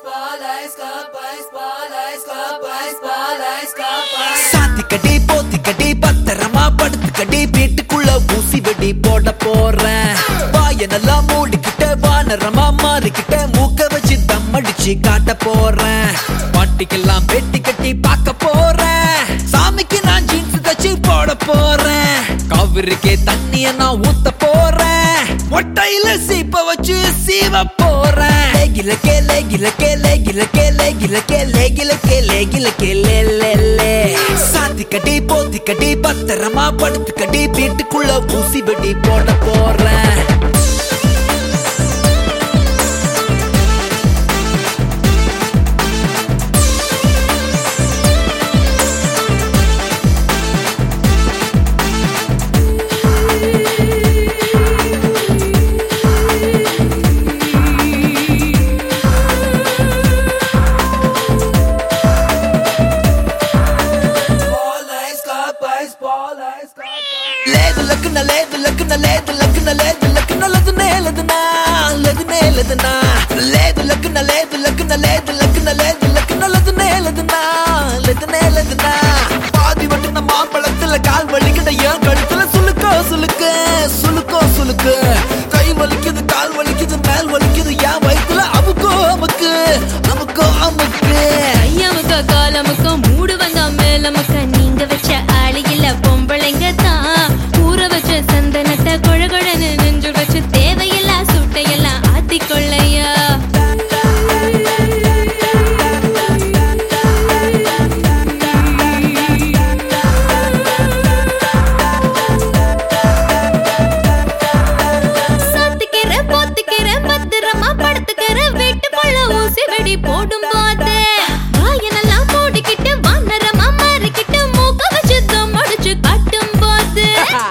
சாத்திக்கடி போத்திக்கடி பத்திரமா படுத்துக்கடி வீட்டுக்குள்ள ஊசி வெடி போட போறேன். வாய நல்லா மூடிக்கிட்ட வானரமா மாறிக்கிட்ட மூக்க வச்சு தம் அடிச்சு காட்ட போறேன். பாட்டிக்கெல்லாம் வெட்டி கட்டி பார்க்க போறேன். சாமிக்கு நான் ஜீன்ஸ் தச்சு போட போறேன். காவிரிக்கே தண்ணிய நான் ஊத்த போறேன். மொட்டையில சீப்ப வச்சு சீவ போறேன். லேகிலக்கே லேகிலக்கே லேகிலக்கே லேகிலக்கே லேகிலக்கே லேகிலக்கே லே சாத்திக்கடி போத்திக்கடி பத்திரமா படுத்துக்கடி வீட்டுக்குள்ள ஊசி வெடி போட போறேன். లేదు లక్కున లేదు లక్కున లేదు లక్కున లేదు లక్కున లదునే లదునా లదునే లదునా లేదు లక్కున లేదు లక్కున లేదు లక్కున లేదు లక్కున లదునే లదునా లదునే లదునా பாதி வட்டுன மாம்பழத்துல கால் வலிக்கிட்ட ஏன் கழுத்துல சுளுக்கோ சுளுக்கு சுளுக்கோ சுளுக்கு கை வலிக்குது கால் வலிக்குது மேல் வலிக்குது ஏன் வயித்துல அமுக்கோ அமுக்கு அமுக்கோ அமுக்கு ஐயமுக்க காலமுக்க மூடுவங்க மேலமுக்க நீங்க வச்ச ஆளு இல்ல பொம்பளைங்க தான் ஊற வச்ச சந்தனத்தை கொழகொழன்னு நெஞ்சு வச்சு தேவையில்லா சுட்டையெல்லாம் ஆத்திக்கொள்ளையா சாத்திக்கிற போத்திக்கிற பத்திரமா படுத்துக்கிற வீட்டுக்குள்ள ஊசி வெடி போடும் போது வாயனெல்லாம் மூடிக்கிட்டு வானரமா மாறிக்கிட்டு மூக்க வச்சு தம் அடிச்சு காட்டும் போது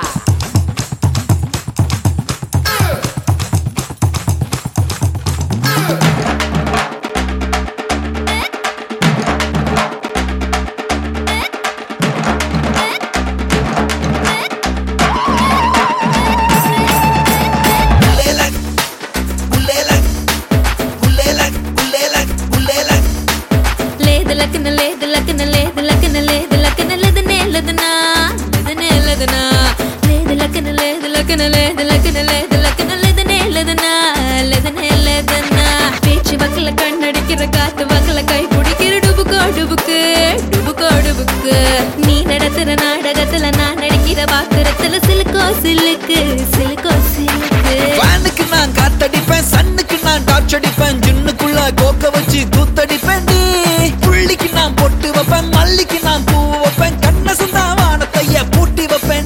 లేదు లక్కన లేదు లక్కన లేదు లక్కన లేదు లక్కన లేదనే లేదనా లేదనే లేదనా లేదు లక్కన లేదు లక్కన లేదు లక్కన లేదు లక్కన లేదనే లేదనా లేదనే లేదనా பேச்சு வக்கல கண்ணடிக்கிற காத்து வக்கல கை பிடிக்கிற டுபுக்கோ டுபுக்கு டுபுக்கோ டுபுக்கு நீ நடத்துற நாடகத்துல நான் நடிக்கிற பாக்குறத்துல சிலுக்கோ சிலுக்கு சிலுக்கோ சிலுக்கு வானுக்கு நான் காத்தடிப்பேன் சன்னுக்கு நான் டார்ச் அடிப்பேன் ஜின்னுக்குள்ள கோக்க வச்சு கூத்தடிப்பேன் புள்ளிக்கு நான் பொட்டு வைப்பேன் மல்லிக்கு நான் பூ வைப்பேன் கண்ண சுந்தா வானத்தைய பூட்டி வைப்பேன்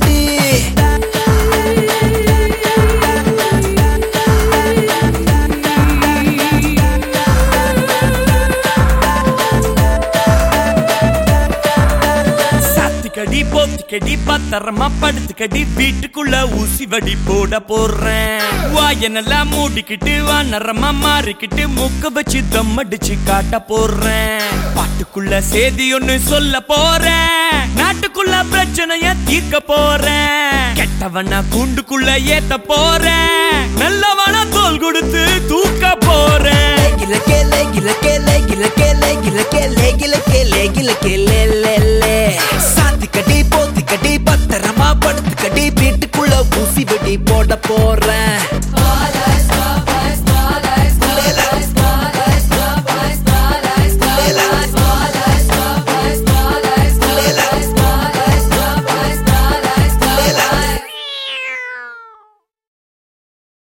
சாத்திக்கடி போத்திக்கடி பத்திரமா படுத்துக்கடி வீட்டுக்குள்ள ஊசி வடி போட போறேன். வாய நல்லா மூடிக்கிட்டு வானரமா மாறிக்கிட்டு மூக்க வச்சு தம் அடிச்சு காட்ட போறேன். பாட்டுக்குள்ள சேதி ஒண்ணு சொல்ல போறேன். நாட்டுக்குள்ள பிரச்சனைய தீர்க்க போறேன். கெட்டவனா கூண்டுக்குள்ள ஏத்த போறேன். நல்லவனா தோல் கொடுத்து தூக்க போறேன். லேகிலக்கே லேகிலக்கே லேகிலக்கே லேகிலக்கே லேகிலக்கே லேகிலக்கே லே சாத்திக்கடி போத்திக்கடி பத்திரமா படுத்துக்கடி வீட்டுக்குள்ள ஊசி வெடி போட போறேன்.